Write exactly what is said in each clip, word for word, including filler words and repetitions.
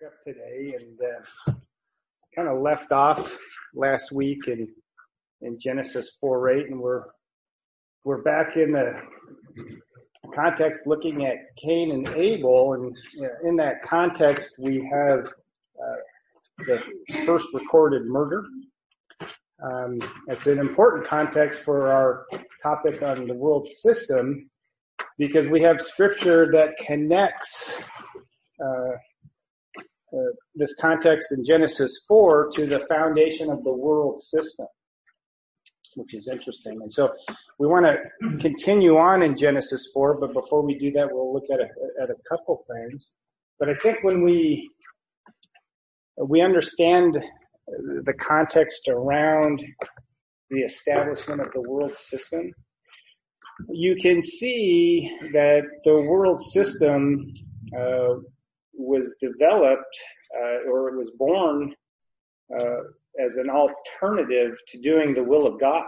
up today and uh, kind of left off last week in in Genesis four eight, and we're we're back in the context looking at Cain and Abel, and you know, in that context we have uh, the first recorded murder. Um, it's an important context for our topic on the world system because we have scripture that connects uh, uh, this context in Genesis four to the foundation of the world system, which is interesting. And so we want to continue on in Genesis four, but before we do that, we'll look at a, at a couple things. But I think when we we understand the context around the establishment of the world system, you can see that the world system uh, was developed uh, or it was born uh, as an alternative to doing the will of God.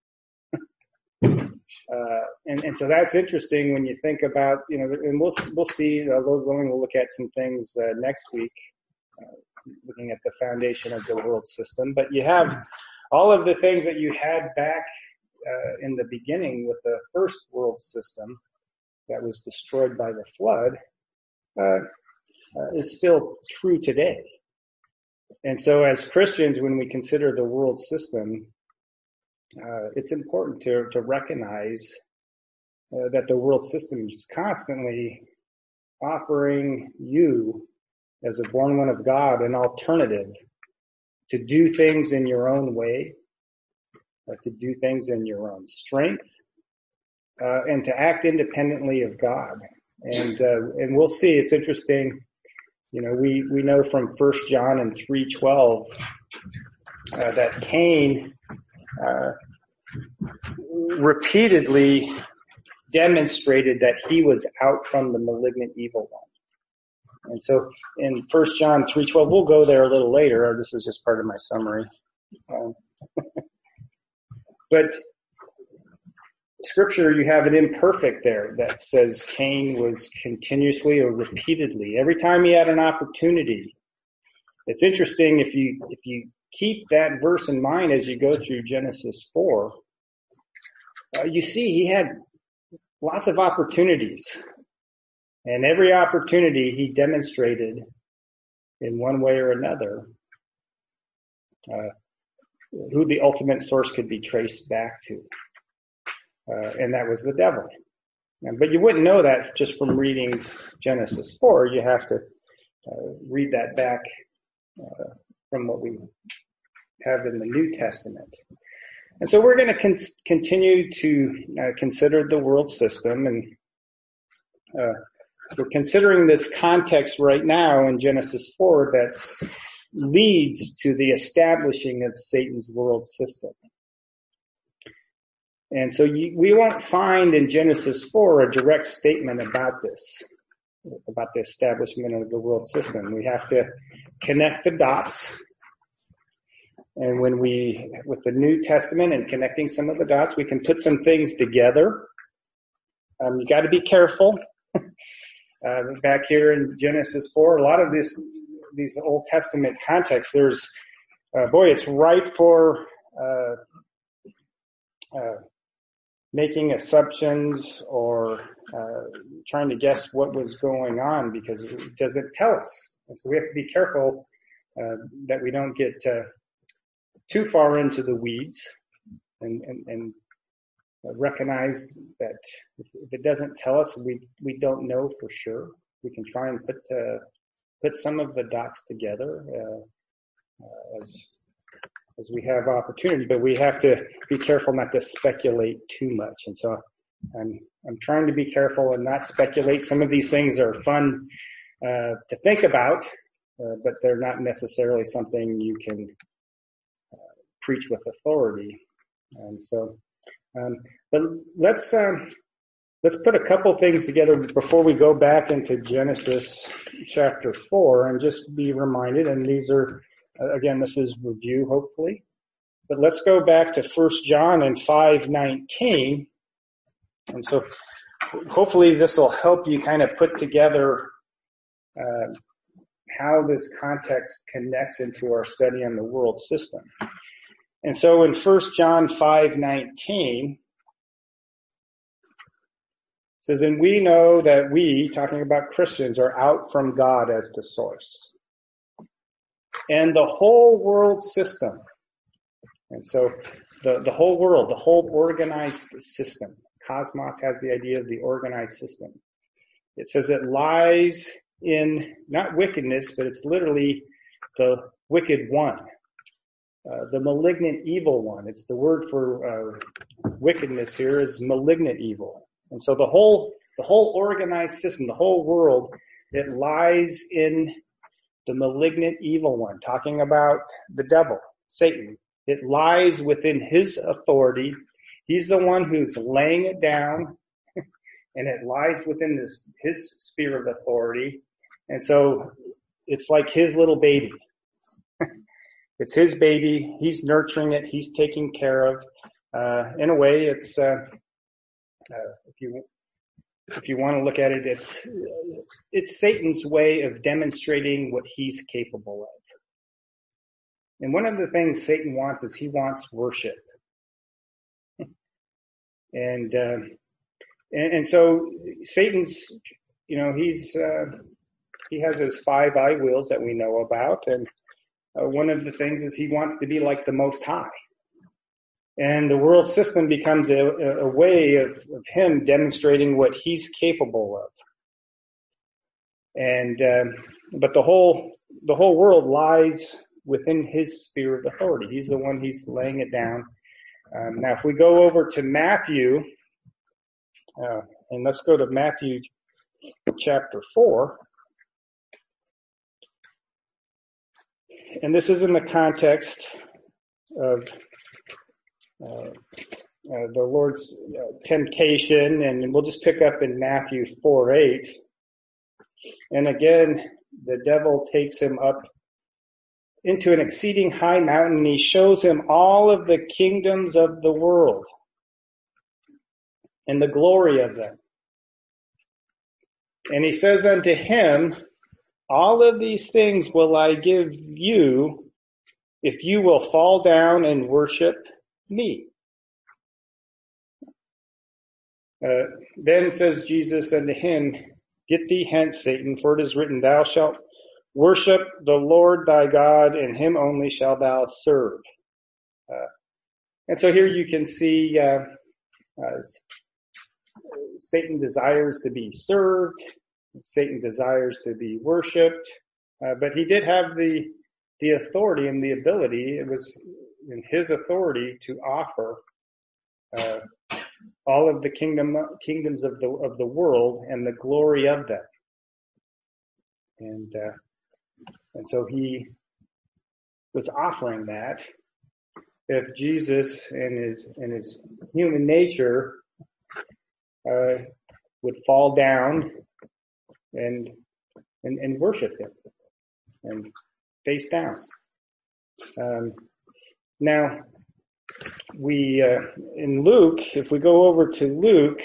uh, and, and so that's interesting when you think about, you know, and we'll we'll see, uh, Lord willing, we'll look at some things uh, next week, uh, looking at the foundation of the world system. But you have all of the things that you had back uh, in the beginning with the first world system that was destroyed by the flood uh, uh, is still true today. And so as Christians, when we consider the world system, uh, it's important to, to recognize uh, that the world system is constantly offering you, as a born one of God, an alternative to do things in your own way, uh, to do things in your own strength, uh, and to act independently of God. And uh, and we'll see. It's interesting. You know, we, we know from First John and three twelve uh, that Cain uh, repeatedly demonstrated that he was out from the malignant evil one. And so in First John three twelve, we'll go there a little later. Or this is just part of my summary. Um, but Scripture, you have an imperfect there that says Cain was continuously or repeatedly, every time he had an opportunity. It's interesting if you if you keep that verse in mind as you go through Genesis four, uh, you see he had lots of opportunities. And every opportunity he demonstrated in one way or another uh, who the ultimate source could be traced back to. Uh, and that was the devil. And, but you wouldn't know that just from reading Genesis four. You have to uh, read that back uh, from what we have in the New Testament. And so we're going to con- continue to uh, consider the world system, and uh, we're considering this context right now in Genesis four that leads to the establishing of Satan's world system. And so you, we won't find in Genesis four a direct statement about this, about the establishment of the world system. We have to connect the dots. And when we, with the New Testament and connecting some of the dots, we can put some things together. Um, you got to be careful. Uh, back here in Genesis four, a lot of this, these Old Testament contexts, there's, uh, boy, it's ripe for, uh, uh, making assumptions or, uh, trying to guess what was going on because it doesn't tell us. And so we have to be careful, uh, that we don't get, uh, too far into the weeds and, and, and recognize that if it doesn't tell us, we we don't know for sure. We can try and put uh, put some of the dots together uh, uh, as as we have opportunity, but we have to be careful not to speculate too much. And so I'm I'm trying to be careful and not speculate. Some of these things are fun uh, to think about, uh, but they're not necessarily something you can uh, preach with authority. And so. Um, but let's um, let's put a couple things together before we go back into Genesis chapter four, and just be reminded. And these are uh, again, this is review, hopefully. But let's go back to First John and five nineteen, and so hopefully this will help you kind of put together uh, how this context connects into our study on the world system. And so in First John five nineteen, it says, and we know that we, talking about Christians, are out from God as the source. And the whole world system, and so the, the whole world, the whole organized system, cosmos has the idea of the organized system. It says it lies in, not wickedness, but it's literally the wicked one, uh, the malignant evil one. It's the word for uh, wickedness here is malignant evil. And so the whole, the whole organized system, the whole world, it lies in the malignant evil one, talking about the devil, Satan. It lies within his authority. He's the one who's laying it down, and it lies within this, his sphere of authority. And so it's like his little baby. It's his baby. He's nurturing it. He's taking care of. Uh, in a way, it's, uh, Uh, if you if you want to look at it, it's it's Satan's way of demonstrating what he's capable of. And one of the things Satan wants is he wants worship. and, uh, and and so Satan's, you know, he's uh, he has his five eye wheels that we know about, and uh, one of the things is he wants to be like the Most High. And the world system becomes a, a way of, of him demonstrating what he's capable of. And, um, but the whole, the whole world lies within his sphere of authority. He's the one he's laying it down. Um, now if we go over to Matthew, uh, and let's go to Matthew chapter four. And this is in the context of Uh, uh, the Lord's uh, temptation, and we'll just pick up in Matthew four eight. And again, the devil takes him up into an exceeding high mountain, and he shows him all of the kingdoms of the world and the glory of them. And he says unto him, all of these things will I give you if you will fall down and worship me. Uh, then says Jesus unto him, get thee hence, Satan, for it is written, thou shalt worship the Lord thy God, and him only shalt thou serve. Uh, and so here you can see uh, uh, Satan desires to be served. Satan desires to be worshipped. Uh, but he did have the the authority and the ability. It was in his authority to offer uh, all of the kingdom kingdoms of the of the world and the glory of them. And uh, and so he was offering that. If Jesus in his in his human nature uh, would fall down and and, and worship him and face down. Um, now, we, uh, in Luke, if we go over to Luke,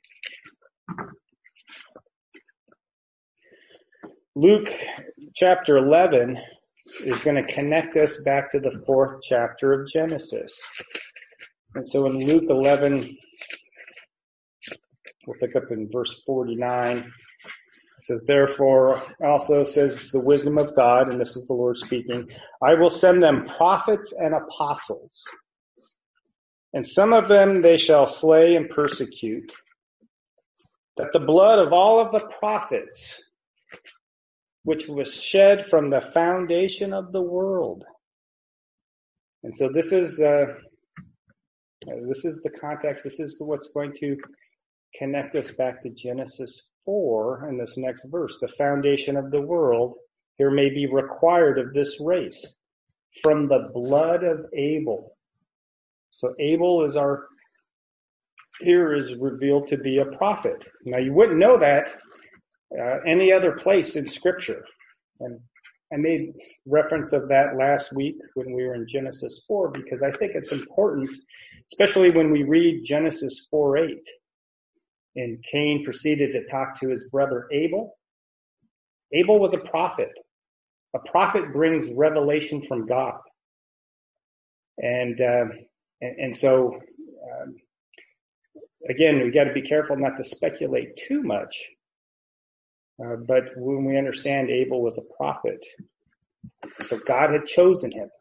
Luke chapter eleven is going to connect us back to the fourth chapter of Genesis. And so in Luke eleven, we'll pick up in verse forty-nine. It says, therefore, also says the wisdom of God, and this is the Lord speaking, I will send them prophets and apostles, and some of them they shall slay and persecute, that the blood of all of the prophets, which was shed from the foundation of the world. And so this is, uh, this is the context. This is what's going to connect us back to Genesis four in this next verse. The foundation of the world here may be required of this race from the blood of Abel. So Abel is our, here is revealed to be a prophet. Now you wouldn't know that uh, any other place in Scripture. And I made reference of that last week when we were in Genesis four, because I think it's important, especially when we read Genesis four eight. And Cain proceeded to talk to his brother Abel. Abel was a prophet. a prophet brings revelation from God. And, uh, and, and so, um, again, we got to be careful not to speculate too much. Uh, but when we understand Abel was a prophet, so God had chosen him.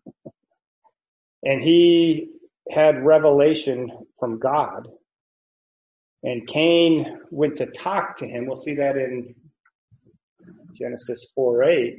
And he had revelation from God. And Cain went to talk to him. We'll see that in Genesis four eight.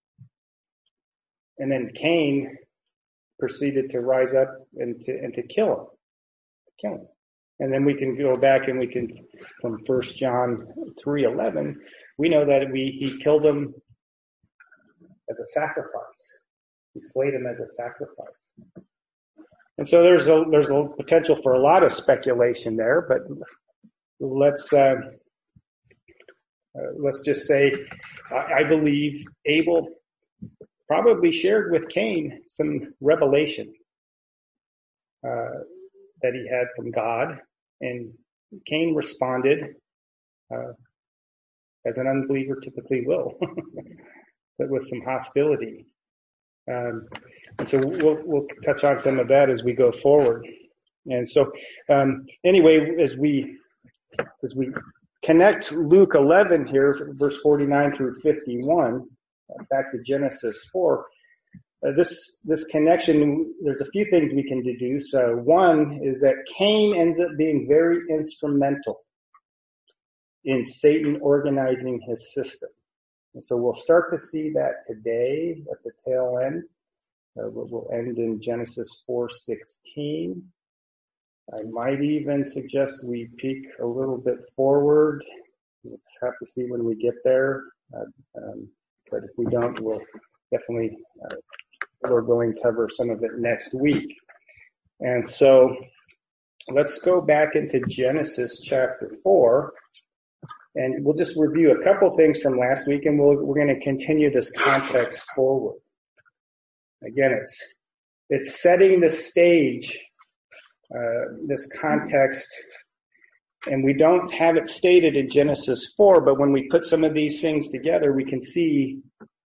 And then Cain proceeded to rise up and to, and to kill him. Kill him. And then we can go back and we can, from First John three eleven, we know that we he killed him as a sacrifice. He slayed him as a sacrifice. And so there's a there's a potential for a lot of speculation there, but let's uh, uh, let's just say I, I believe Abel probably shared with Cain some revelation uh, that he had from God, and Cain responded uh, as an unbeliever typically will, but with some hostility. Um, and so we'll, we'll touch on some of that as we go forward. And so, um, anyway, as we, as we connect Luke eleven here, verse forty-nine through fifty-one, uh, back to Genesis four, uh, this, this connection, there's a few things we can deduce. Uh, one is that Cain ends up being very instrumental in Satan organizing his system. And so we'll start to see that today at the tail end. Uh, we'll end in Genesis four sixteen. I might even suggest we peek a little bit forward. We'll have to see when we get there. Uh, um, but if we don't, we'll definitely, uh, we're going to cover some of it next week. And so let's go back into Genesis chapter four. And we'll just review a couple things from last week, and we'll, we're going to continue this context forward. Again, it's it's setting the stage, uh, this context, and we don't have it stated in Genesis four, but when we put some of these things together, we can see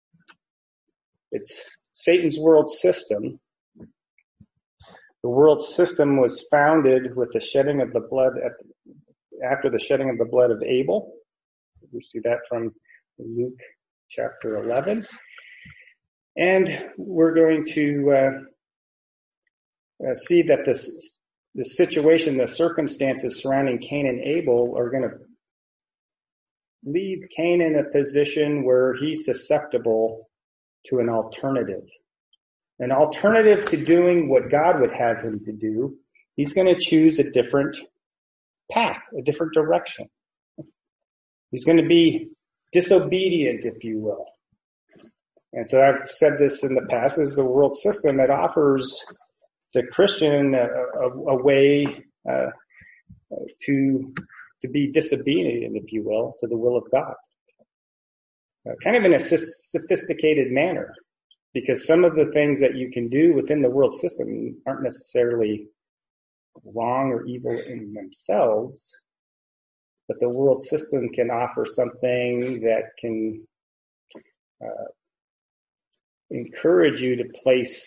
it's Satan's world system. The world system was founded with the shedding of the blood at after the shedding of the blood of Abel. We see that from Luke chapter eleven. And we're going to uh, uh, see that this, the situation, the circumstances surrounding Cain and Abel are going to leave Cain in a position where he's susceptible to an alternative. An alternative to doing what God would have him to do. He's going to choose a different path, a different direction. He's going to be disobedient, if you will. And so I've said this in the past, is the world system that offers the Christian a, a, a way uh, to to be disobedient, if you will, to the will of God. Uh, kind of in a sophisticated manner, because some of the things that you can do within the world system aren't necessarily wrong or evil in themselves, but the world system can offer something that can uh, encourage you to place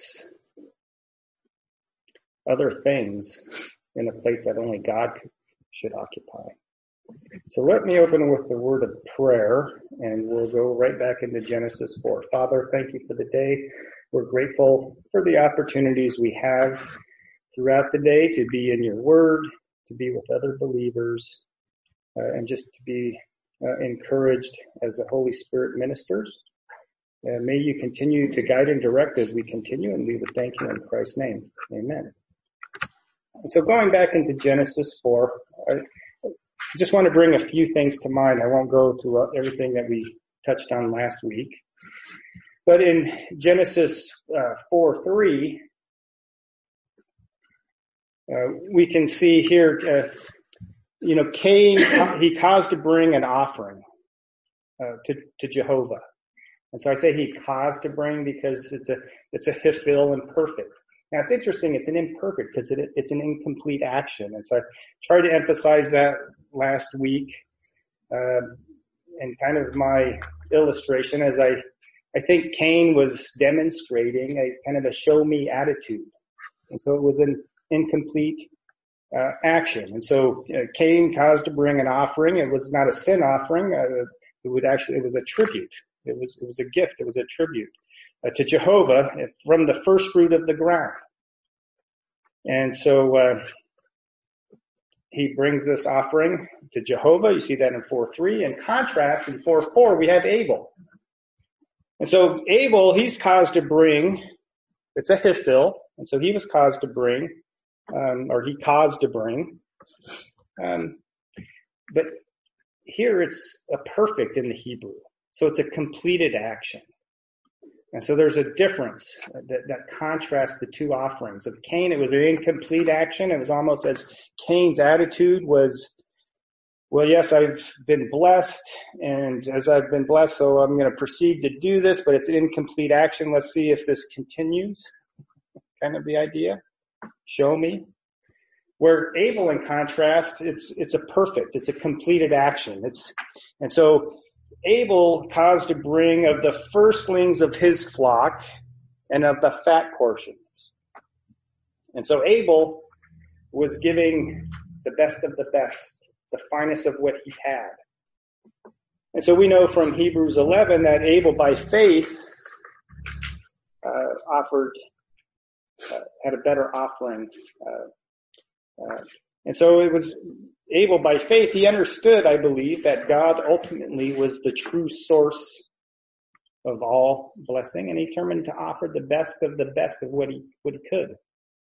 other things in a place that only God should occupy. So let me open with the word of prayer, and we'll go right back into Genesis four. Father, thank you for the day. We're grateful for the opportunities we have throughout the day to be in your word, to be with other believers, uh, and just to be uh, encouraged as the Holy Spirit ministers. Uh, may you continue to guide and direct as we continue, and we would thank you in Christ's name. Amen. And so going back into Genesis four, I just want to bring a few things to mind. I won't go through everything that we touched on last week. But in Genesis uh, four three, uh, we can see here, uh, you know, Cain, he caused to bring an offering uh, to, to Jehovah. And so I say he caused to bring because it's a it's a hifil imperfect. Now it's interesting, it's an imperfect because it, it's an incomplete action. And so I tried to emphasize that last week. Uh, and kind of my illustration as I I think Cain was demonstrating a kind of a show me attitude. And so it was an incomplete uh, action. And so uh, Cain caused to bring an offering. It was not a sin offering. Uh, it would actually, it was a tribute. It was, it was a gift. It was a tribute uh, to Jehovah from the first fruit of the ground. And so, uh, he brings this offering to Jehovah. You see that in four three. In contrast, in four four, we have Abel. And so Abel, he's caused to bring, it's a Hiphil, and so he was caused to bring, um, or he caused to bring. Um, but here it's a perfect in the Hebrew. So it's a completed action. And so there's a difference that, that contrasts the two offerings. Of Cain, it was an incomplete action. It was almost as Cain's attitude was, well, yes, I've been blessed, and as I've been blessed, so I'm going to proceed to do this, but it's an incomplete action. Let's see if this continues. Kind of the idea. Show me. Where Abel, in contrast, it's it's a perfect, it's a completed action. It's and so Abel caused to bring of the firstlings of his flock and of the fat portions. And so Abel was giving the best of the best, the finest of what he had. And so we know from Hebrews eleven that Abel, by faith, uh, offered, uh, had a better offering. Uh, uh, and so it was Abel, by faith, he understood, I believe, that God ultimately was the true source of all blessing, and he determined to offer the best of the best of what he, what he could.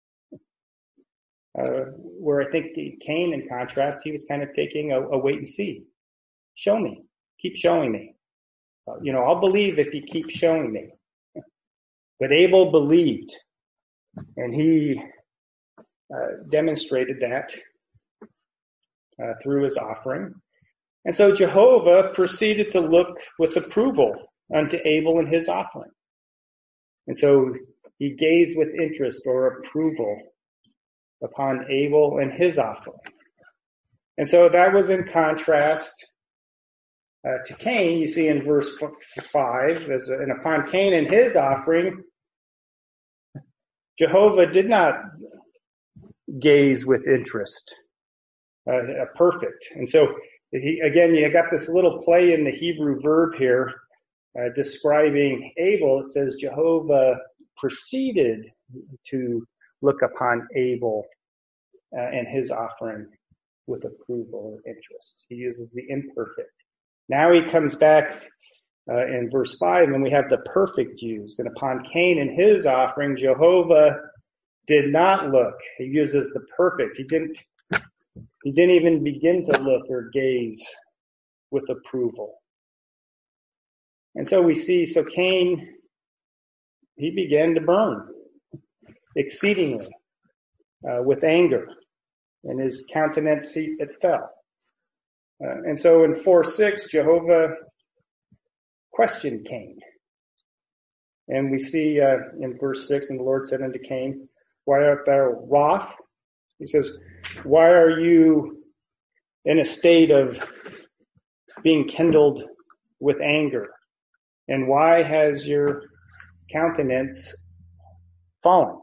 Uh, where I think the Cain, in contrast, he was kind of taking a, a wait and see. Show me. Keep showing me. Uh, you know, I'll believe if you keep showing me. But Abel believed, and he uh, demonstrated that uh, through his offering. And so Jehovah proceeded to look with approval unto Abel and his offering. And so he gazed with interest or approval upon Abel and his offering. And so that was in contrast uh, to Cain. You see in verse five, as a, and upon Cain and his offering, Jehovah did not gaze with interest, uh, perfect. And so he, again, you got this little play in the Hebrew verb here, uh, describing Abel. It says Jehovah proceeded to look upon Abel uh, and his offering with approval or interest. He uses the imperfect. Now he comes back uh, in verse five, and we have the perfect used. And upon Cain and his offering, Jehovah did not look. He uses the perfect. He didn't. He didn't even begin to look or gaze with approval. And so we see. So Cain, he began to burn exceedingly uh, with anger, and his countenance it fell. Uh, and so in four six, Jehovah questioned Cain. And we see uh, in verse six, and the Lord said unto Cain, why art thou wroth? He says, why are you in a state of being kindled with anger? And why has your countenance fallen?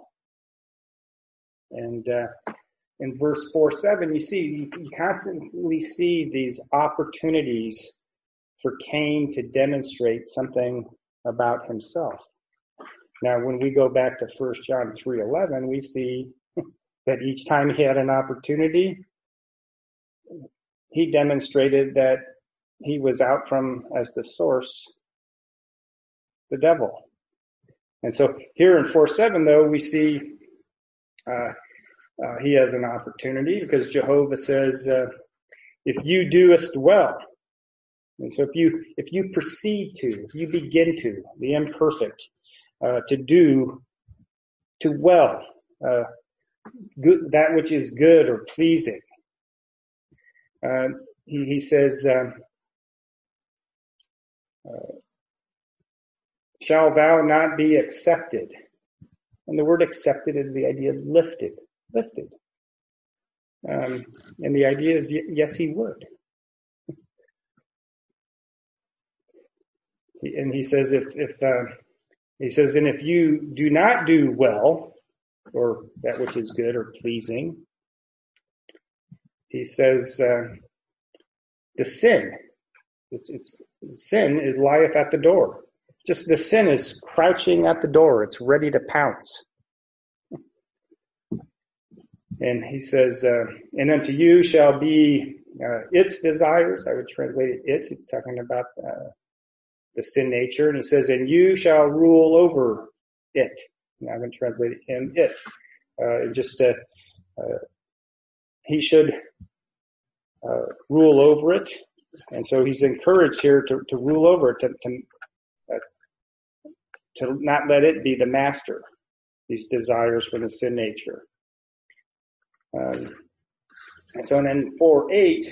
And uh, in verse four seven, you see, you constantly see these opportunities for Cain to demonstrate something about himself. Now, when we go back to First John three eleven, we see that each time he had an opportunity, he demonstrated that he was out from, as the source, the devil. And so here in four seven, though, we see uh, uh, he has an opportunity because Jehovah says, uh, if you doest well, and so if you if you proceed to, if you begin to, the imperfect, uh, to do, to well, uh, good, that which is good or pleasing. Uh, he, he says, uh, uh, shall thou not be accepted? And the word accepted is the idea of lifted, lifted. Um, and the idea is, yes, he would. And he says, if, if, uh, he says, and if you do not do well, or that which is good or pleasing, he says, uh, the sin, it's, it's, sin is lieth at the door. Just the sin is crouching at the door. It's ready to pounce. And he says, uh, and unto you shall be uh, its desires. I would translate it its. It's talking about uh, the sin nature. And he says, and you shall rule over it. And I would translate it him, it. Uh, just uh, uh, he should uh, rule over it. And so he's encouraged here to, to rule over it, to, to, uh, to not let it be the master, these desires for the sin nature. Um, and so then four eight,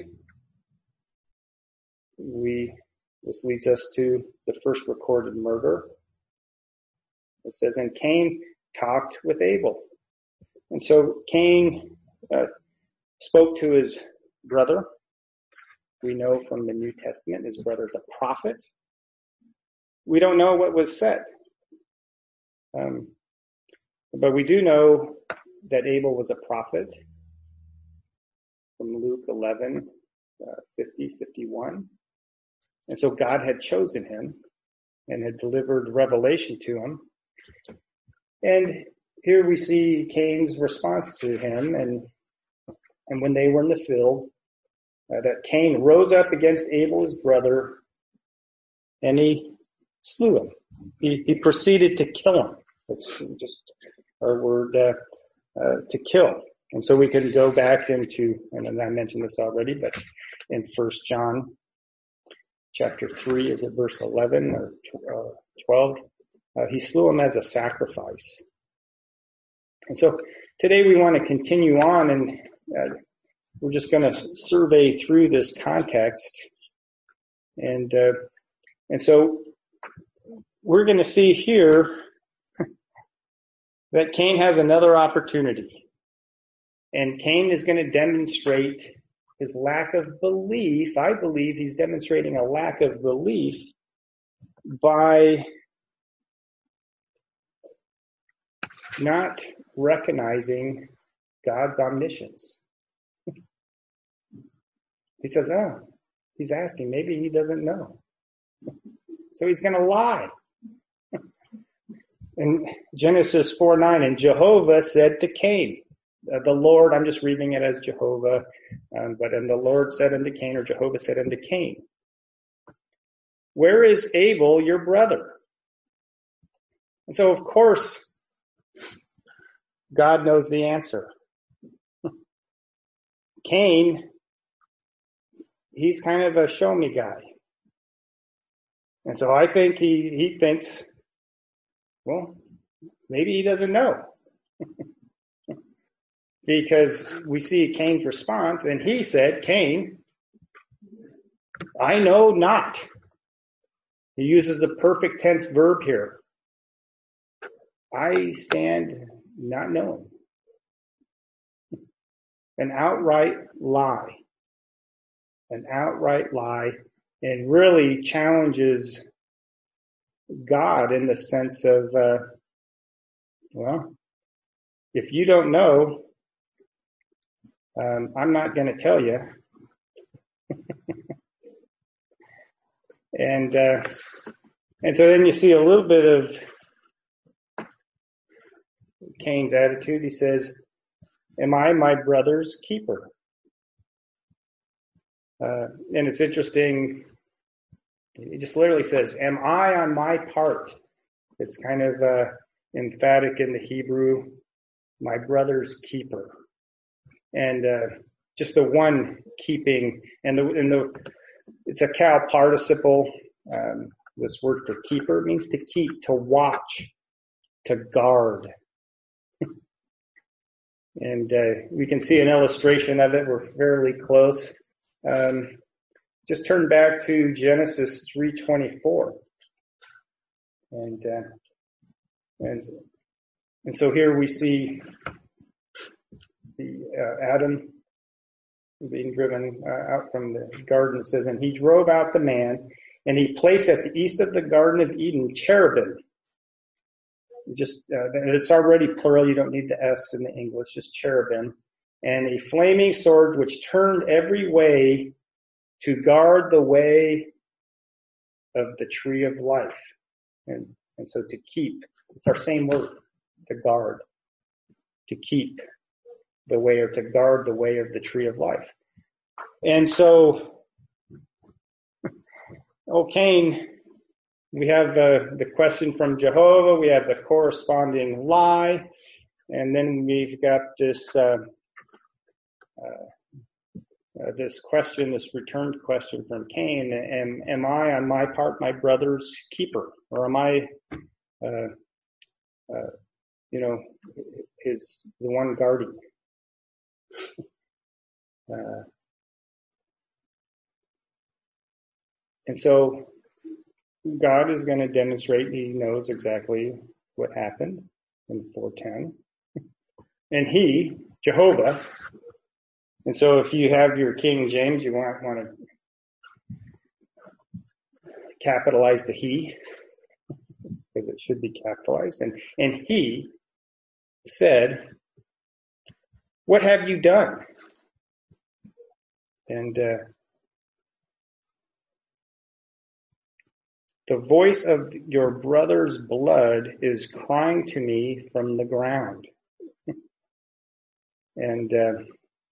we, this leads us to the first recorded murder. It says, and Cain talked with Abel. And so Cain uh, spoke to his brother. We know from the New Testament his brother's a prophet. We don't know what was said. Um, but we do know that Abel was a prophet. From Luke eleven, uh, fifty, fifty-one. And so God had chosen him and had delivered revelation to him. And here we see Cain's response to him. And, and when they were in the field, uh, that Cain rose up against Abel, his brother, and he slew him. He, he proceeded to kill him. It's just our word, uh, uh, to kill. And so we can go back into, and I mentioned this already, but in First John chapter three, is it verse eleven or twelve? Uh, he slew him as a sacrifice. And so today we want to continue on, and uh, we're just going to survey through this context. And, uh, and so we're going to see here that Cain has another opportunity. And Cain is going to demonstrate his lack of belief. I believe he's demonstrating a lack of belief by not recognizing God's omniscience. He says, oh, he's asking. Maybe he doesn't know. So he's going to lie. In Genesis four nine, and Jehovah said to Cain, Uh, the Lord, I'm just reading it as Jehovah, um, but and the Lord said unto Cain, or Jehovah said unto Cain, where is Abel, your brother? And so, of course, God knows the answer. Cain, he's kind of a show me guy. And so I think he, he thinks, well, maybe he doesn't know. Because we see Cain's response, and he said, Cain, I know not. He uses a perfect tense verb here. I stand not knowing. An outright lie. An outright lie, and really challenges God in the sense of, uh, well, if you don't know, Um, I'm not going to tell you. and uh, and so then you see a little bit of Cain's attitude. He says, am I my brother's keeper? Uh, and it's interesting. He just literally says, am I on my part? It's kind of uh, emphatic in the Hebrew, my brother's keeper. And uh, just the one keeping, and the and the it's a cal participle. Um, this word for keeper means to keep, to watch, to guard. And uh, we can see an illustration of it. We're fairly close. Um, just turn back to Genesis three twenty-four, and uh, and and so here we see the uh, Adam being driven uh, out from the garden. It says, and he drove out the man, And he placed at the east of the Garden of Eden cherubim. Just, uh, it's already plural. You don't need the S in the English, just cherubim. And a flaming sword which turned every way to guard the way of the tree of life. And, and so to keep, it's our same word, to guard, to keep the way, or to guard the way of the tree of life. And so, oh, Cain, we have the, the question from Jehovah, we have the corresponding lie, and then we've got this, uh, uh, Uh, this question, this returned question from Cain, am, am I on my part my brother's keeper? Or am I, uh, uh, you know, his, the one guarding? Uh, and so God is going to demonstrate he knows exactly what happened in four ten. And he, Jehovah, and so if you have your King James, you want, want to capitalize the he, because it should be capitalized. And, and he said, what have you done? And uh, the voice of your brother's blood is crying to me from the ground. And uh,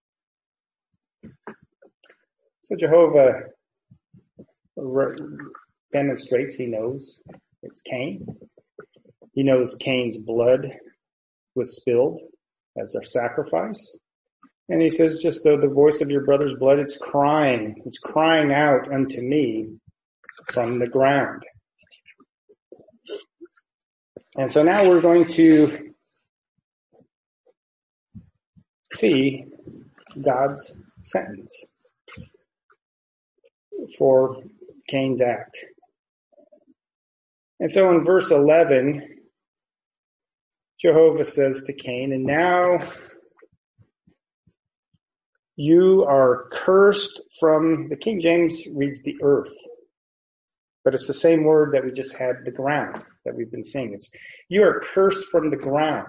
so Jehovah re- demonstrates he knows it's Cain. He knows Cain's blood was spilled as a sacrifice. And he says, just though the voice of your brother's blood, it's crying, it's crying out unto me from the ground. And so now we're going to see God's sentence for Cain's act. And so in verse eleven, Jehovah says to Cain, and now you are cursed from, the King James reads the earth, but it's the same word that we just had, the ground, that we've been seeing. It's, you are cursed from the ground,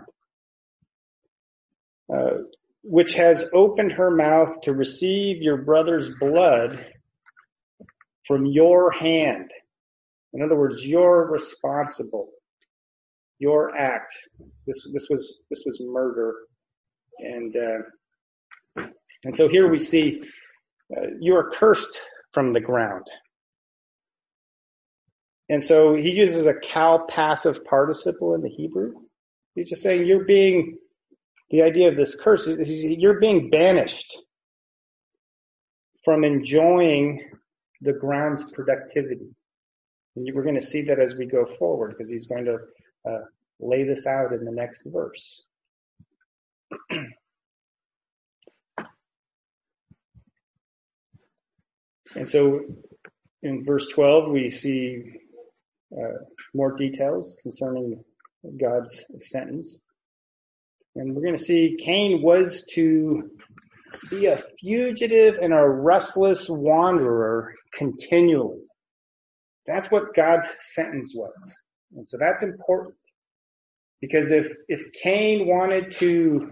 uh, which has opened her mouth to receive your brother's blood from your hand. In other words, you're responsible. Your act. This this was this was murder, and uh, and so here we see uh, you are cursed from the ground. And so he uses a cal passive participle in the Hebrew. He's just saying you're being, the idea of this curse, you're being banished from enjoying the ground's productivity. And we're going to see that as we go forward, because he's going to uh, lay this out in the next verse. And so in verse twelve, we see uh, more details concerning God's sentence. And we're going to see Cain was to be a fugitive and a restless wanderer continually. That's what God's sentence was. And so that's important. Because if, if Cain wanted to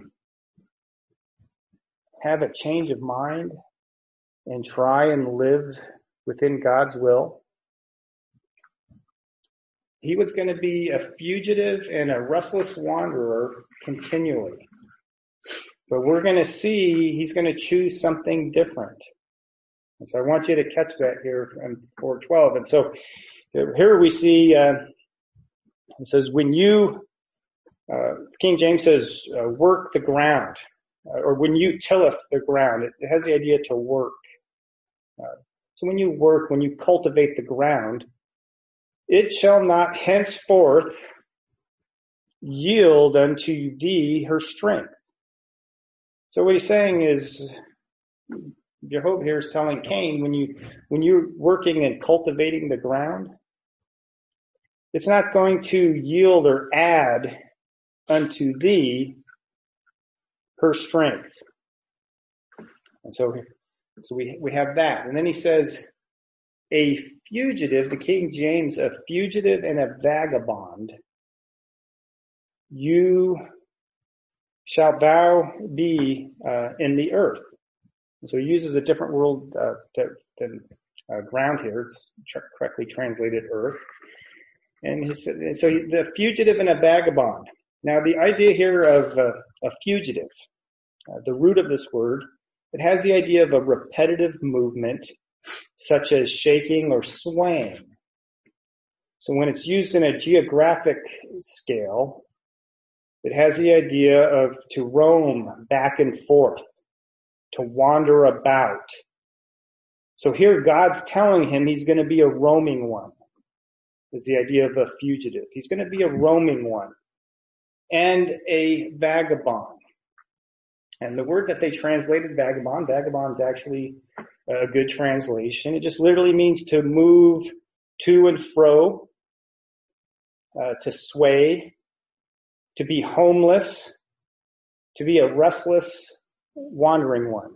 have a change of mind and try and live within God's will, he was going to be a fugitive and a restless wanderer continually. But we're going to see he's going to choose something different. And so I want you to catch that here in four twelve. And so here we see, uh, it says, when you, uh, King James says, uh, work the ground, uh, or when you tilleth the ground, it, it has the idea to work. Uh, so when you work, when you cultivate the ground, it shall not henceforth yield unto thee her strength. So what he's saying is, Jehovah here is telling Cain, when you, when you're working and cultivating the ground, it's not going to yield or add unto thee her strength. And so, so we, we have that. And then he says, a fugitive, the King James, a fugitive and a vagabond, you shalt thou be uh, in the earth. So he uses a different word uh, than uh, ground here. It's tr- correctly translated earth. And he said, so the fugitive and a vagabond. Now the idea here of uh, a fugitive, uh, the root of this word, it has the idea of a repetitive movement, such as shaking or swaying. So when it's used in a geographic scale, it has the idea of to roam back and forth, to wander about. So here God's telling him he's going to be a roaming one, is the idea of a fugitive. He's going to be a roaming one and a vagabond. And the word that they translated vagabond, vagabond is actually a good translation. It just literally means to move to and fro, uh, to sway, to be homeless, to be a restless, wandering one.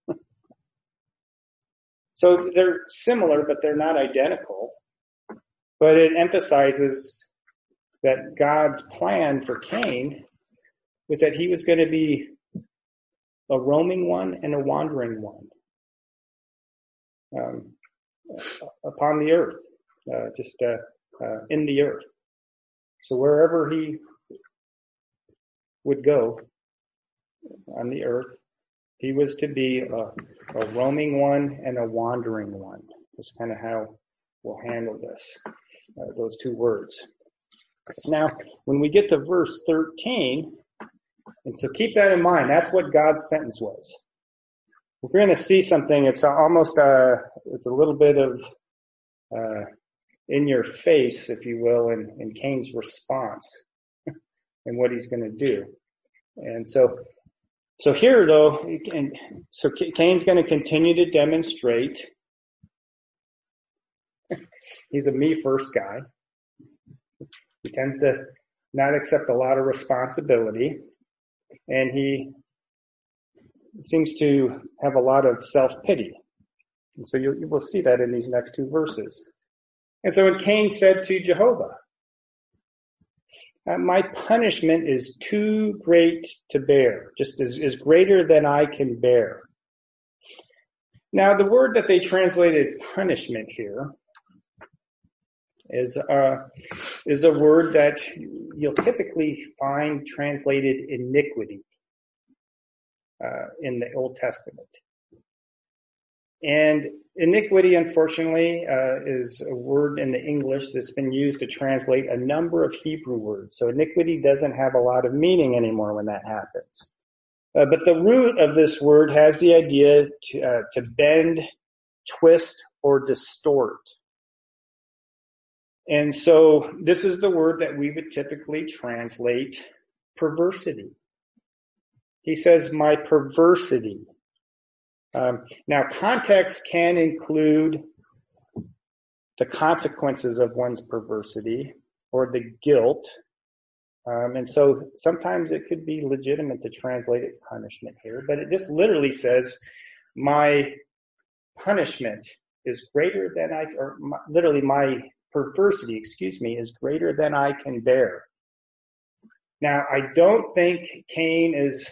So they're similar, but they're not identical. But it emphasizes that God's plan for Cain was that he was going to be a roaming one and a wandering one um, upon the earth, uh, just uh, uh, in the earth. So wherever he would go on the earth, he was to be a, a roaming one and a wandering one. That's kind of how we'll handle this, uh, those two words. Now, when we get to verse thirteen, and so keep that in mind, that's what God's sentence was. We're going to see something, it's almost a, it's a little bit of uh, in your face, if you will, in, in Cain's response and what he's going to do. And so, so here though, and so Cain's going to continue to demonstrate. He's a me first guy. He tends to not accept a lot of responsibility, and he seems to have a lot of self-pity. And so you, you will see that in these next two verses. And so when Cain said to Jehovah, Uh, my punishment is too great to bear, just is, is greater than I can bear. Now, the word that they translated punishment here is uh, is a word that you'll typically find translated iniquity uh, in the Old Testament. And iniquity, unfortunately, uh, is a word in the English that's been used to translate a number of Hebrew words. So iniquity doesn't have a lot of meaning anymore when that happens. Uh, but the root of this word has the idea to, uh, to bend, twist, or distort. And so this is the word that we would typically translate perversity. He says, my perversity. Um, now, context can include the consequences of one's perversity or the guilt. Um, and so sometimes it could be legitimate to translate it punishment here, but it just literally says, my punishment is greater than I, or my, literally my perversity, excuse me, is greater than I can bear. Now, I don't think Cain is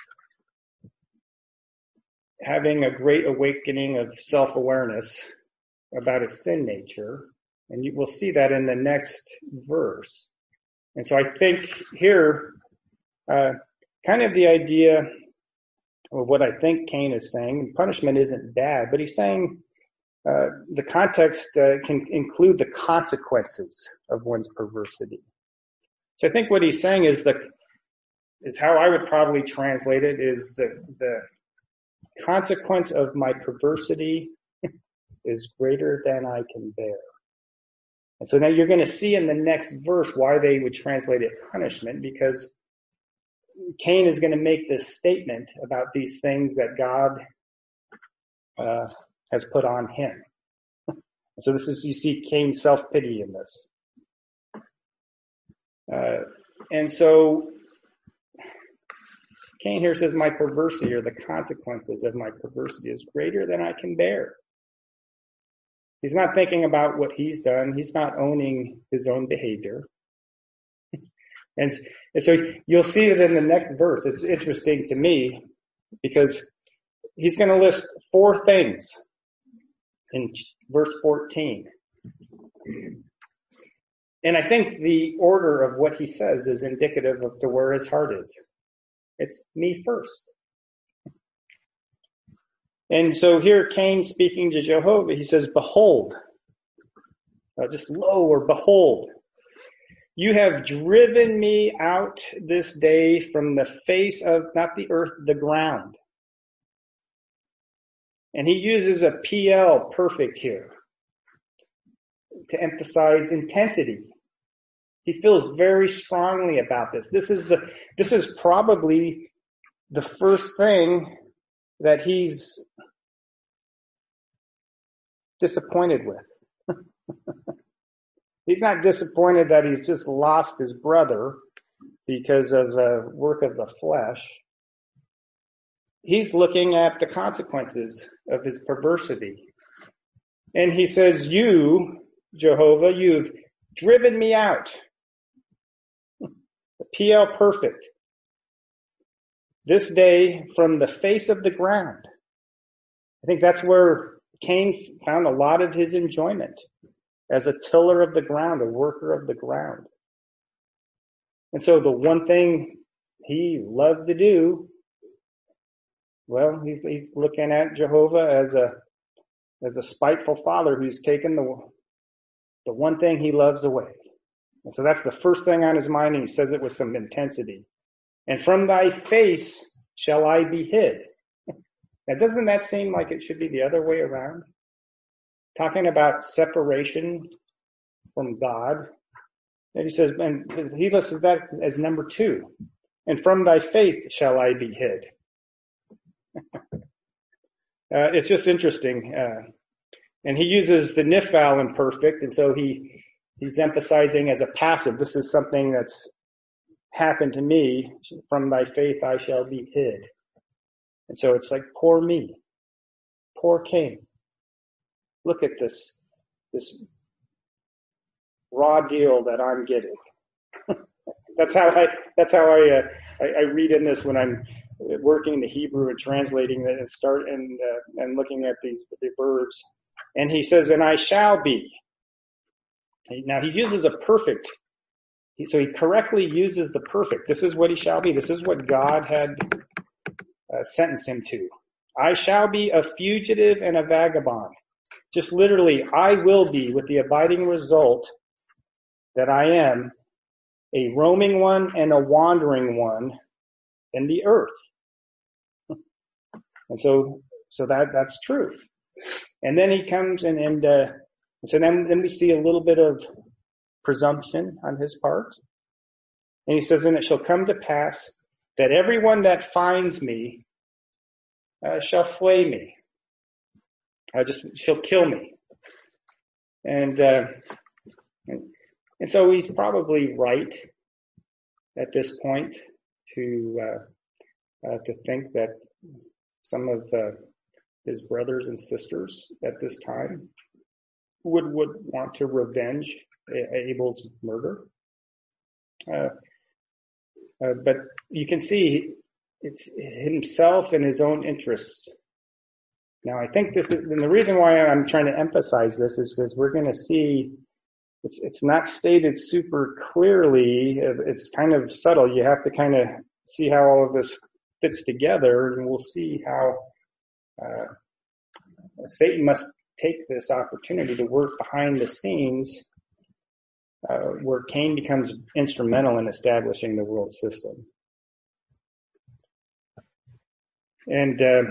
having a great awakening of self-awareness about his sin nature, and you will see that in the next verse. And so I think here, uh, kind of the idea of what I think Cain is saying, punishment isn't bad, but he's saying uh, the context uh, can include the consequences of one's perversity. So I think what he's saying is the is how I would probably translate it is the the consequence of my perversity is greater than I can bear. And so now you're going to see in the next verse why they would translate it punishment, because Cain is going to make this statement about these things that God uh, has put on him. So this is, you see Cain's self-pity in this. Uh, and so Cain here says, my perversity, or the consequences of my perversity, is greater than I can bear. He's not thinking about what he's done. He's not owning his own behavior. And, and so you'll see it in the next verse. It's interesting to me because he's going to list four things in verse fourteen. And I think the order of what he says is indicative of to where his heart is. It's me first. And so here Cain speaking to Jehovah, he says, behold, uh, just lo or behold, you have driven me out this day from the face of, not the earth, the ground. And he uses a P L, perfect, here to emphasize intensity. He feels very strongly about this. This is the, this is probably the first thing that he's disappointed with. He's not disappointed that he's just lost his brother because of the work of the flesh. He's looking at the consequences of his perversity. And he says, you, Jehovah, you've driven me out. The P L perfect. This day from the face of the ground. I think that's where Cain found a lot of his enjoyment, as a tiller of the ground, a worker of the ground. And so the one thing he loved to do, well, he's, he's looking at Jehovah as a as a spiteful father who's taken the the one thing he loves away. And so that's the first thing on his mind, and he says it with some intensity. And from thy face shall I be hid. Now, doesn't that seem like it should be the other way around? Talking about separation from God. And he says, and he lists that as number two. And from thy faith shall I be hid. uh, it's just interesting. Uh, and he uses the nifal imperfect, and so he he's emphasizing as a passive. This is something that's happened to me. From thy faith I shall be hid. And so it's like, poor me. Poor Cain. Look at this, this raw deal that I'm getting. that's how I, that's how I, uh, I, I read in this when I'm working the Hebrew and translating it and start and, uh, and looking at these, the verbs. And he says, and I shall be. Now he uses a perfect. So he correctly uses the perfect. This is what he shall be. This is what God had uh, sentenced him to. I shall be a fugitive and a vagabond. Just literally, I will be, with the abiding result that I am a roaming one and a wandering one in the earth. And so, so that, that's true. And then he comes and, and, uh, so then, then we see a little bit of presumption on his part. And he says, and it shall come to pass that everyone that finds me uh, shall slay me. I just, she'll kill me. And, uh, and, and so he's probably right at this point to, uh, uh, to think that some of, uh, his brothers and sisters at this time would, would want to revenge Abel's murder. Uh, uh, but you can see it's himself and his own interests. Now, I think this is, and the reason why I'm trying to emphasize this is because we're going to see it's, it's not stated super clearly. It's kind of subtle. You have to kind of see how all of this fits together, and we'll see how uh, Satan must take this opportunity to work behind the scenes uh, where Cain becomes instrumental in establishing the world system. And uh,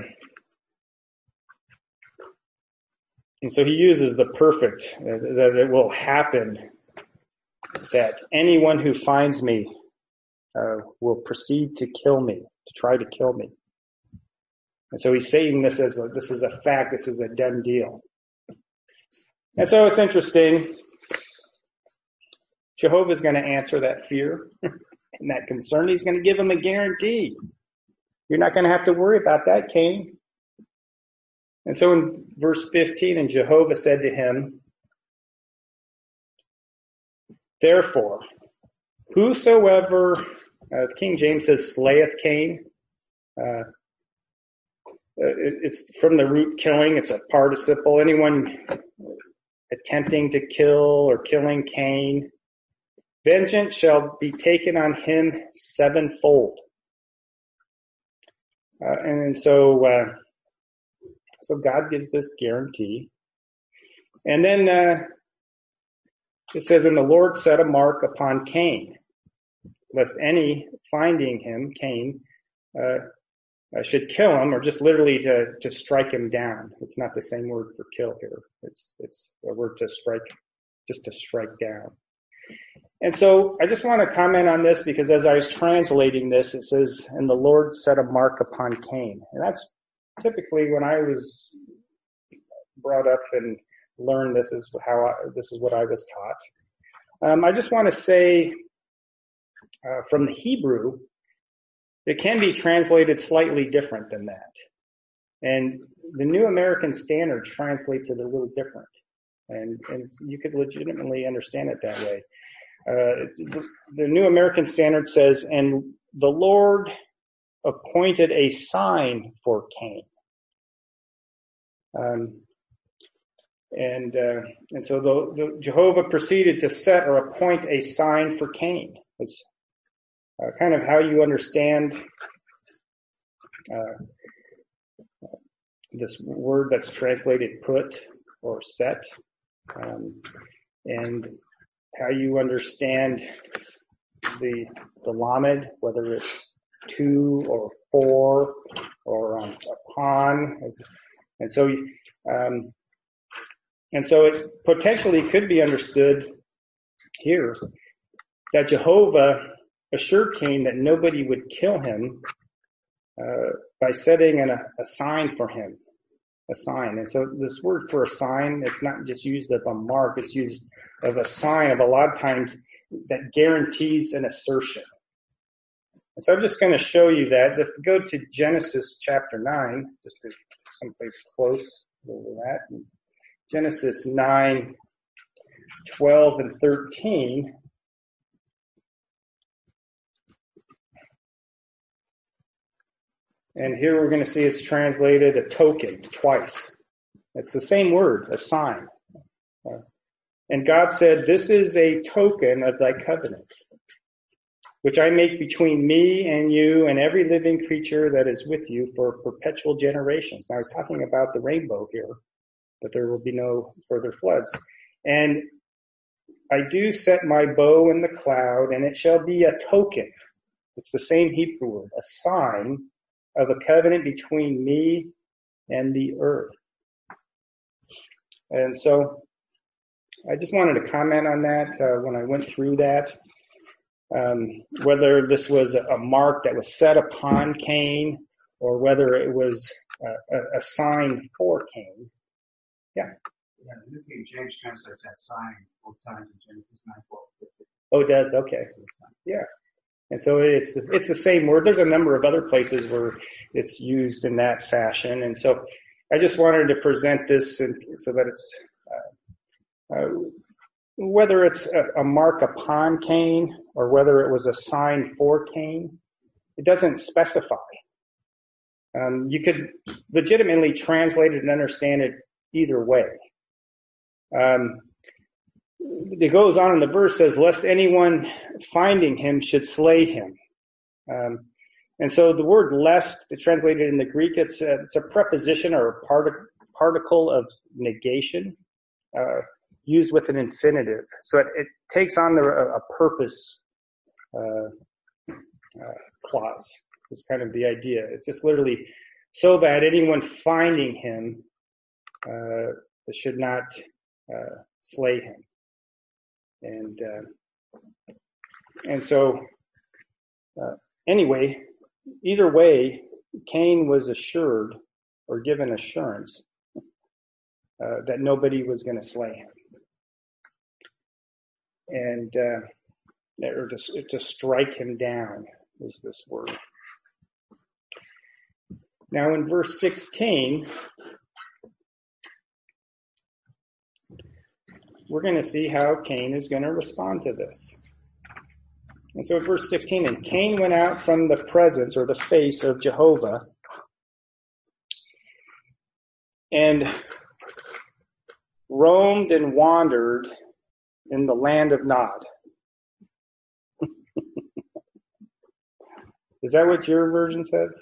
And so he uses the perfect, uh, that it will happen that anyone who finds me uh, will proceed to kill me, to try to kill me. And so he's saying this as a, this is a fact, this is a done deal. And so it's interesting. Jehovah's going to answer that fear and that concern. He's going to give him a guarantee. You're not going to have to worry about that, Cain. And so in verse fifteen, and Jehovah said to him, therefore, whosoever, uh, King James says, slayeth Cain, uh, it, it's from the root killing, it's a participle. Anyone attempting to kill or killing Cain, vengeance shall be taken on him sevenfold. Uh, and so, uh, so God gives this guarantee. And then, uh, it says, and the Lord set a mark upon Cain, lest any finding him, Cain, uh, uh, should kill him, or just literally to, to strike him down. It's not the same word for kill here. It's, it's a word to strike, just to strike down. And so I just want to comment on this because as I was translating this, it says, and the Lord set a mark upon Cain. And that's typically when I was brought up and learned this is how I, this is what I was taught. Um, I just want to say uh, from the Hebrew, it can be translated slightly different than that. And the New American Standard translates it a little different. And, and you could legitimately understand it that way. Uh, the, the New American Standard says, and the Lord appointed a sign for Cain. Um, and, uh, and so the, the Jehovah proceeded to set or appoint a sign for Cain. It's uh, kind of how you understand, uh, this word that's translated put or set, um, and how you understand the the lamed, whether it's to or for or um, upon, and so um, and so it potentially could be understood here that Jehovah assured Cain that nobody would kill him uh, by setting an, a sign for him, a sign. And so this word for a sign, it's not just used of a mark, it's used of a sign of a lot of times that guarantees an assertion. And so I'm just going to show you that. If we go to Genesis chapter nine, just to someplace close to that. Genesis nine, twelve and thirteen. And here we're going to see it's translated a token twice. It's the same word, a sign. Uh, and God said, this is a token of thy covenant, which I make between me and you and every living creature that is with you for perpetual generations. Now, I was talking about the rainbow here, that there will be no further floods. And I do set my bow in the cloud, and it shall be a token. It's the same Hebrew word, a sign of a covenant between me and the earth. And so I just wanted to comment on that uh, when I went through that. Um, whether this was a mark that was set upon Cain or whether it was a, a, a sign for Cain. Yeah. Yeah, the New King James translates that sign both times in Genesis nine, twelve, fifteen. Oh, it does? Okay. Yeah. And so it's it's the same word. There's a number of other places where it's used in that fashion. And so I just wanted to present this and, so that it's uh, uh, whether it's a, a mark upon Cain or whether it was a sign for Cain, it doesn't specify. Um, you could legitimately translate it and understand it either way. Um, it goes on in the verse, says, lest anyone finding him should slay him. Um, and so the word lest, translated in the Greek, it's a, it's a preposition or a part, particle of negation, uh, used with an infinitive. So it, it takes on the, a, a purpose uh, uh, clause. Is kind of the idea. It's just literally so that anyone finding him uh, should not uh, slay him. And uh, and so uh, anyway, either way, Cain was assured or given assurance uh, that nobody was going to slay him. And uh, or to, to strike him down is this word. Now in verse sixteen, we're going to see how Cain is going to respond to this. And so verse sixteen, and Cain went out from the presence or the face of Jehovah and roamed and wandered in the land of Nod. Is that what your version says?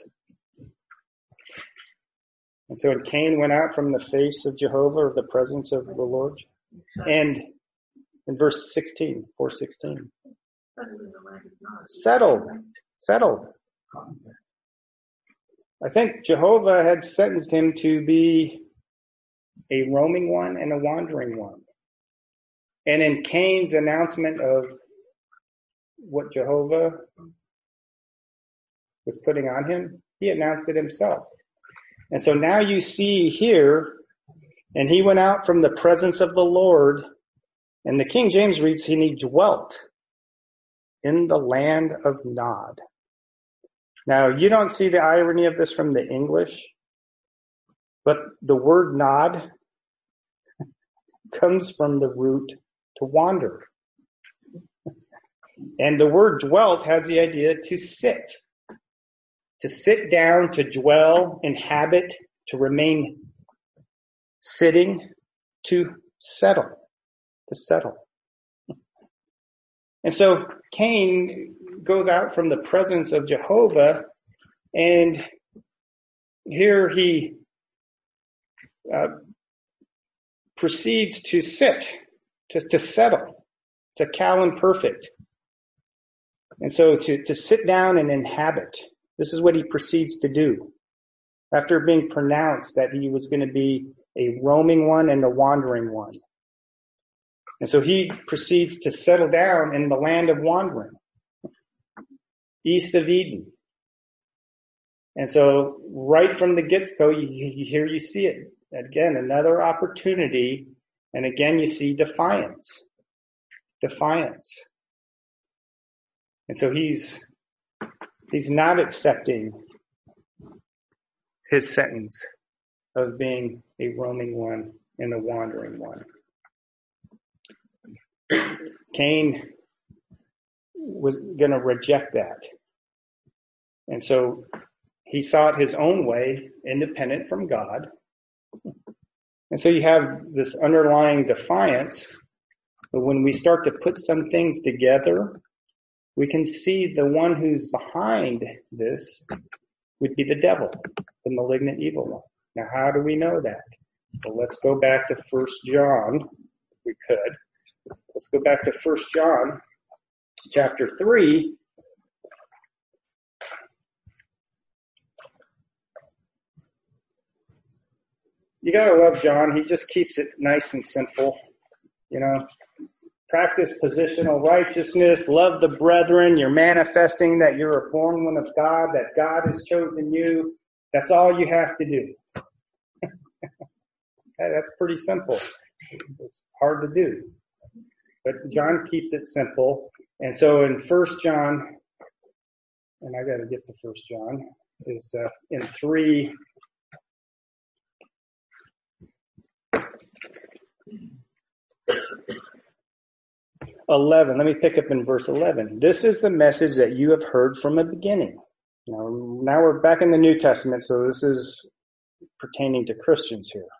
And so Cain went out from the face of Jehovah, or the presence of the Lord. And in verse sixteen, four sixteen. Settled. Settled. I think Jehovah had sentenced him to be a roaming one and a wandering one. And in Cain's announcement of what Jehovah was putting on him, he announced it himself. And so now you see here, and he went out from the presence of the Lord, and the King James reads, and he dwelt in the land of Nod. Now, you don't see the irony of this from the English, but the word Nod comes from the root to wander. And the word dwelt has the idea to sit. To sit down, to dwell, inhabit, to remain sitting, to settle, to settle. And so Cain goes out from the presence of Jehovah, and here he uh, proceeds to sit, to, to settle, to cal and perfect. And so to, to sit down and inhabit. This is what he proceeds to do. After being pronounced that he was going to be a roaming one and a wandering one. And so he proceeds to settle down in the land of wandering, east of Eden. And so right from the get-go, you, you, here you see it. Again, another opportunity. And again, you see defiance. Defiance. And so he's, he's not accepting his sentence of being a roaming one and a wandering one. Cain was going to reject that. And so he sought his own way, independent from God. And so you have this underlying defiance. But when we start to put some things together, we can see the one who's behind this would be the devil, the malignant evil one. Now, how do we know that? Well, let's go back to First John, if we could. Let's go back to First John, chapter three. You gotta love John. He just keeps it nice and simple. You know, practice positional righteousness, love the brethren. You're manifesting that you're a born one of God, that God has chosen you. That's all you have to do. That's pretty simple. It's hard to do. But John keeps it simple. And so in First John, and I got to get to First John, is uh, in three. eleven. Let me pick up in verse eleven. This is the message that you have heard from the beginning. Now, now we're back in the New Testament, so this is pertaining to Christians here.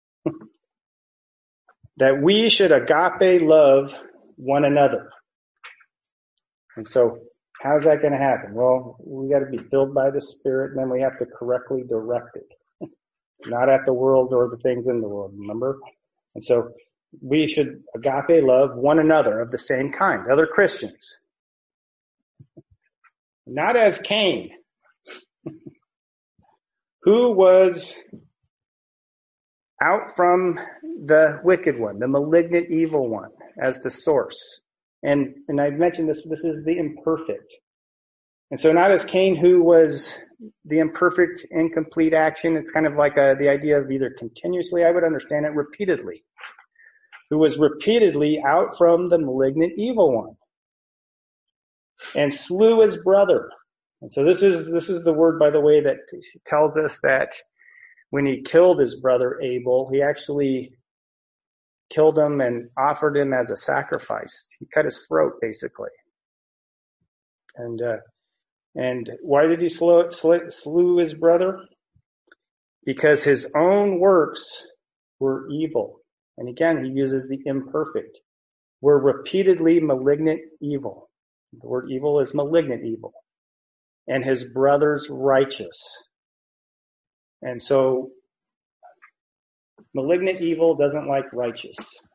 That we should agape love one another. And so, how's that going to happen? Well, we got to be filled by the Spirit, and then we have to correctly direct it. Not at the world or the things in the world, remember? And so, we should agape love one another of the same kind, other Christians. Not as Cain, who was out from the wicked one, the malignant evil one, as the source. And and I mentioned this, this is the imperfect. And so not as Cain, who was the imperfect, incomplete action. It's kind of like a, the idea of either continuously, I would understand it, repeatedly. Who was repeatedly out from the malignant evil one. And slew his brother. And so this is, this is the word, by the way, that tells us that when he killed his brother Abel, he actually killed him and offered him as a sacrifice. He cut his throat, basically. And uh, and why did he slew, slew, slew his brother? Because his own works were evil. And again, he uses the imperfect. Were repeatedly malignant evil. The word evil is malignant evil. And his brother's righteous. And so, malignant evil doesn't like righteous.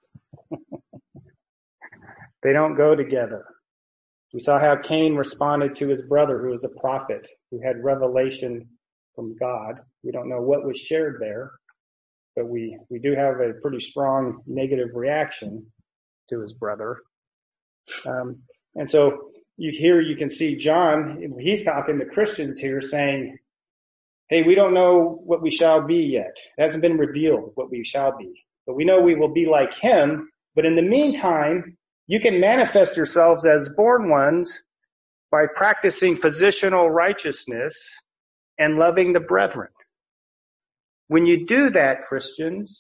They don't go together. We saw how Cain responded to his brother, who was a prophet, who had revelation from God. We don't know what was shared there, but we, we do have a pretty strong negative reaction to his brother. Um, and so you here you can see John, he's talking to Christians here saying, hey, we don't know what we shall be yet. It hasn't been revealed what we shall be. But we know we will be like him. But in the meantime, you can manifest yourselves as born ones by practicing positional righteousness and loving the brethren. When you do that, Christians,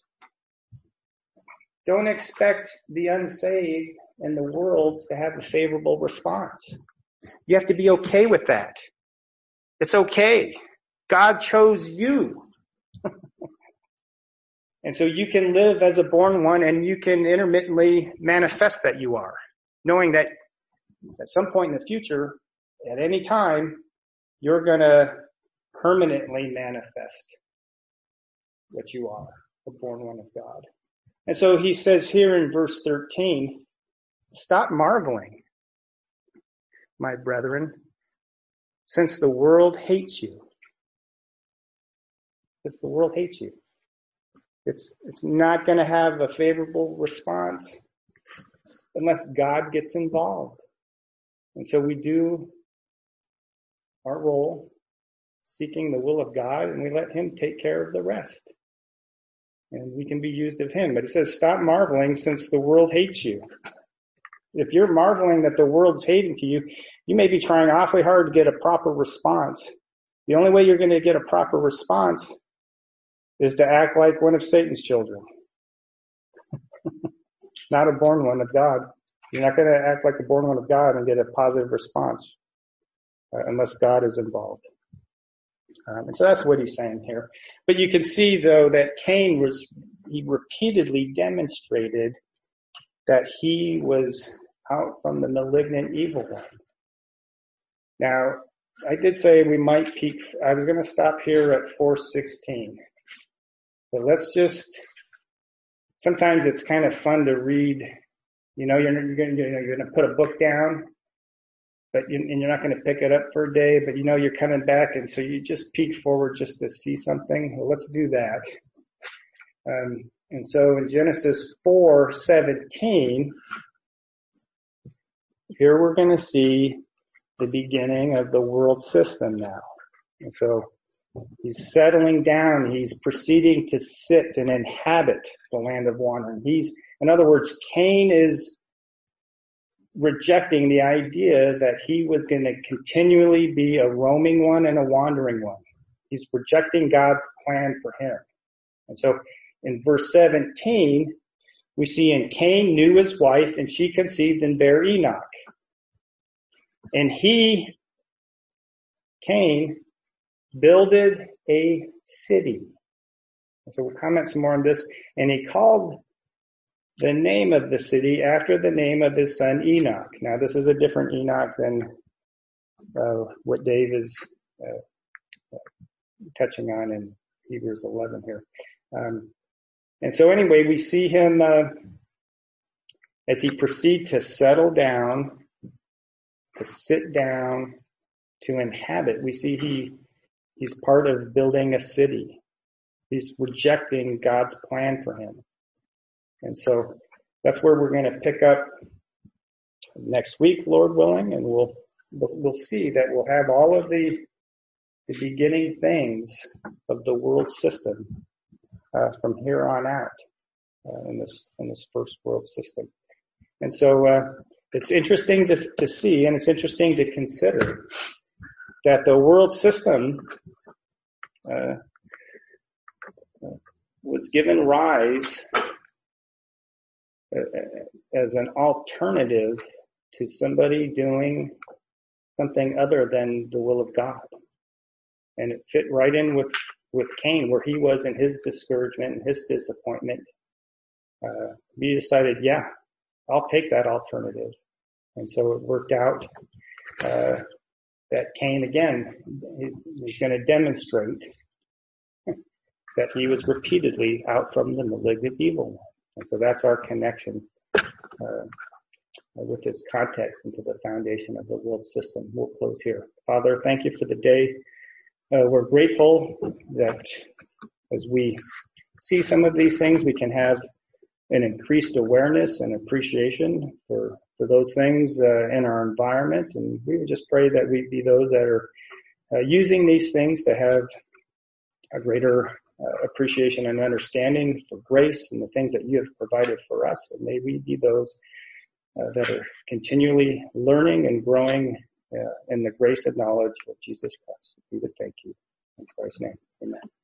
don't expect the unsaved and the world to have a favorable response. You have to be okay with that. It's okay. God chose you. And so you can live as a born one and you can intermittently manifest that you are, knowing that at some point in the future, at any time, you're going to permanently manifest what you are, the born one of God. And so he says here in verse thirteen, stop marveling, my brethren, since the world hates you. Since the world hates you. It's, it's not going to have a favorable response unless God gets involved. And so we do our role, seeking the will of God, and we let him take care of the rest. And we can be used of him. But he says, stop marveling since the world hates you. If you're marveling that the world's hating to you, you may be trying awfully hard to get a proper response. The only way you're going to get a proper response is to act like one of Satan's children. Not a born one of God. You're not going to act like a born one of God and get a positive response uh, unless God is involved. Um, and so that's what he's saying here. But you can see, though, that Cain was, he repeatedly demonstrated that he was out from the malignant evil one. Now, I did say we might peek, I was going to stop here at four sixteen. But let's just, sometimes it's kind of fun to read, you know, you're, you're going you know, you're going to put a book down, but you, and you're not going to pick it up for a day, but you know you're coming back, and so you just peek forward just to see something. Well, let's do that. Um, and so in Genesis four seventeen, here we're going to see the beginning of the world system now. And so he's settling down. He's proceeding to sit and inhabit the land of wandering. He's, in other words, Cain is rejecting the idea that he was going to continually be a roaming one and a wandering one. He's rejecting God's plan for him. And so in verse seventeen, we see, and Cain knew his wife, and she conceived and bare Enoch. And he, Cain, builded a city. So we'll comment some more on this. And he called the name of the city after the name of his son Enoch. Now this is a different Enoch than uh, what Dave is uh, touching on in Hebrews eleven here. Um, and so anyway, we see him uh, as he proceeds to settle down, to sit down, to inhabit. We see he He's part of building a city. He's rejecting God's plan for him. And so that's where we're going to pick up next week, Lord willing, and we'll we'll see that we'll have all of the the beginning things of the world system uh, from here on out uh, in this in this first world system. And so uh, it's interesting to, to see, and it's interesting to consider that the world system uh, was given rise uh, as an alternative to somebody doing something other than the will of God. And it fit right in with, with Cain, where he was in his discouragement and his disappointment. Uh, he decided, yeah, I'll take that alternative. And so it worked out uh, that Cain, again, he, he's going to demonstrate that he was repeatedly out from the malignant evil one. And so that's our connection uh, with this context into the foundation of the world system. We'll close here. Father, thank you for the day. Uh, we're grateful that as we see some of these things, we can have an increased awareness and appreciation for, for those things uh, in our environment. And we would just pray that we be those that are uh, using these things to have a greater uh, appreciation and understanding for grace and the things that you have provided for us. And may we be those uh, that are continually learning and growing uh, in the grace and knowledge of Jesus Christ. We would thank you. In Christ's name, amen.